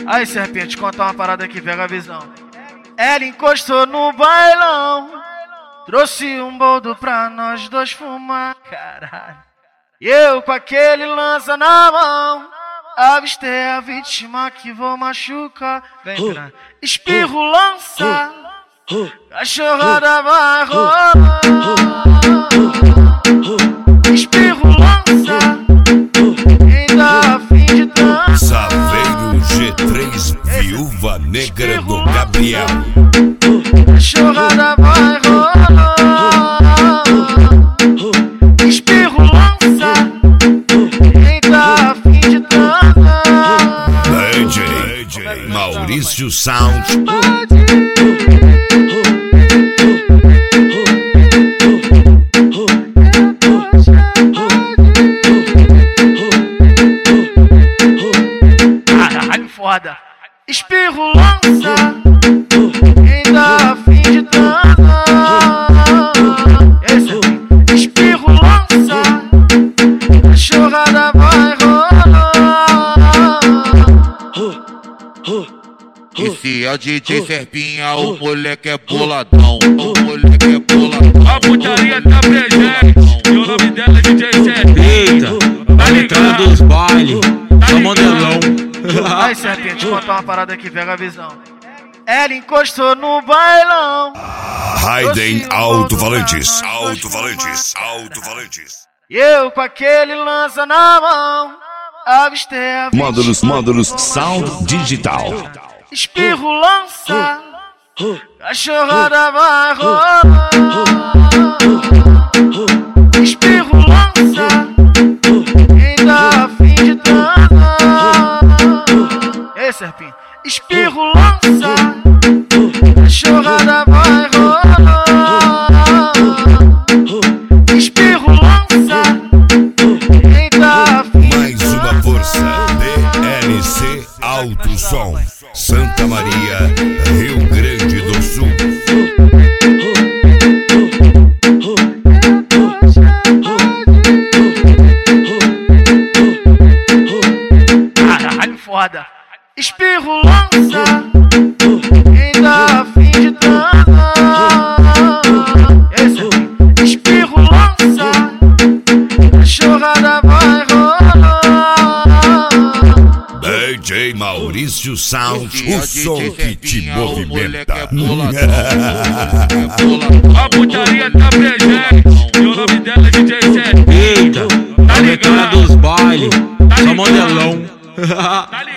Aí, serpente, conta uma parada aqui, pega a visão. Ela encostou no bailão, trouxe um boldo pra nós dois fumar, caralho. E eu com aquele lança na mão, avistei a vítima que vou machucar. Vem pra espirro, lança, cachorrada vai rolar. Espirro, lança, quem tá a fim de dançar. Saveiro G3, Viúva Negra do Gabriel. Cachorrada vai rolar. Espirro, lança, quem tá a fim de dançar. DJ Maurício Sound. Caralho, foda. Espirro, lança, quem tá a fim de dançar. Esse espirro, lança, cachorrada vai rolar. Esse é o DJ Serpinha, o moleque é boladão. O moleque é boladão. A putaria tá presente, e o nome dela é DJ Serpinha. Eita, tá ligado dos bailes, tá modelão. Aí, serpente, conta uma parada aqui, pega a visão. Ela encostou no bailão, Raiden Alto-Falantes. e eu com aquele lança na mão, avistei a Módulos Sound Digital. espirro, lança, cachorrada vai rolar. Espirro, lança, quem tá a fim de dançar. Ei, serpinho, espirro, lança, cachorrada vai rolar. Espirro, lança, quem tá a fim de Mais uma força, DLC Alto Som, Santa Maria, Rio Grande do Sul. Caralho, foda. Espirro, lança, quem tá a fim de dançar. Esse espirro, lança, cachorrada vai rolar. DJ Maurício Sound, o som que te movimenta. A putaria tá presente, e o nome dela é DJ Serpinha. Eita, tá ligado dos bailes, tá modelão.